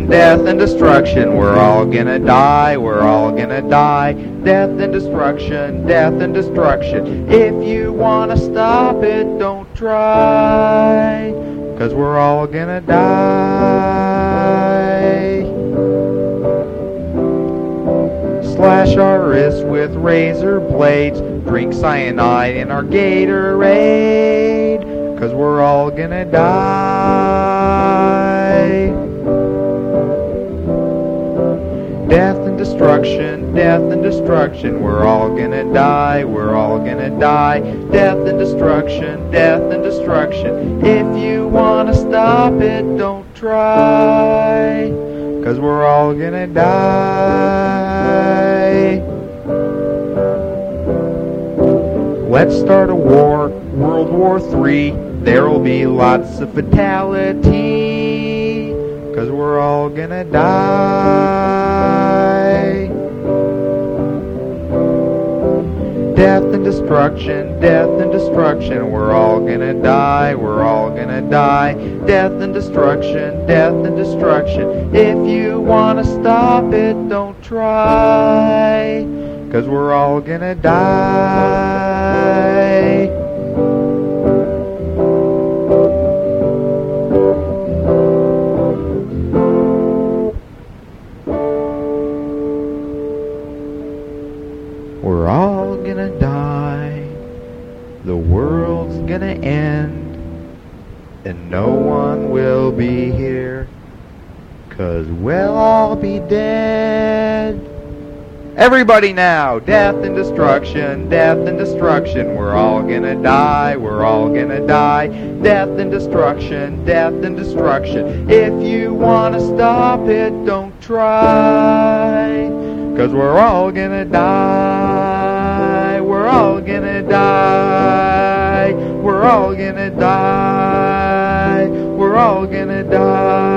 death and destruction. We're all gonna die, we're all gonna die. Death and destruction, death and destruction. If you wanna stop it, don't try, 'cause we're all gonna die. Slash our wrists with razor blades, drink cyanide in our Gatorade, 'cause we're all gonna die. Death and destruction, death and destruction. We're all gonna die, we're all gonna die. Death and destruction, death and destruction. If you wanna stop it, don't try, 'cause we're all gonna die. Let's start a war, World War III. There'll be lots of fatality, 'cause we're all gonna die. Death and destruction, death and destruction. We're all gonna die, we're all gonna die. Death and destruction, death and destruction. If you wanna stop it, don't try, 'cause we're all gonna die. We're all gonna die, the world's gonna end, and no one will be here, 'cause we'll all be dead. Everybody now, death and destruction, death and destruction. We're all gonna die, we're all gonna die. Death and destruction, death and destruction. If you wanna stop it, don't try, 'cause we're all gonna die, we're all gonna die, we're all gonna die, we're all gonna die.